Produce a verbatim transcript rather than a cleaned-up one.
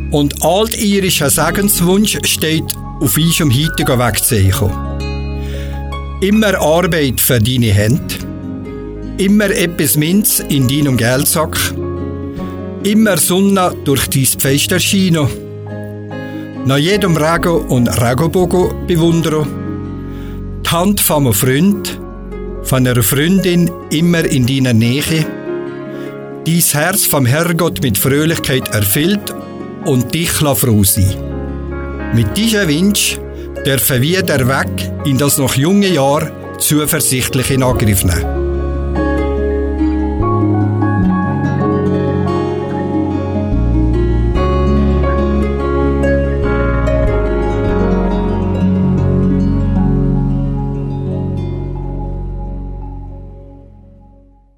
Und altirischer Segenswunsch steht auf unserem heutigen Wegzeichen. Immer Arbeit für deine Hände, immer etwas Minz in deinem Geldsack, immer Sonne durch dein Fenster scheinen, nach jedem Regen und Regenbogen bewundern, die Hand von einem Freund, von einer Freundin immer in deiner Nähe, dein Herz vom Herrgott mit Fröhlichkeit erfüllt und dich froh sein. Mit diesem Wunsch dürfen wir den Weg in das noch junge Jahr zuversichtlich in Angriff nehmen.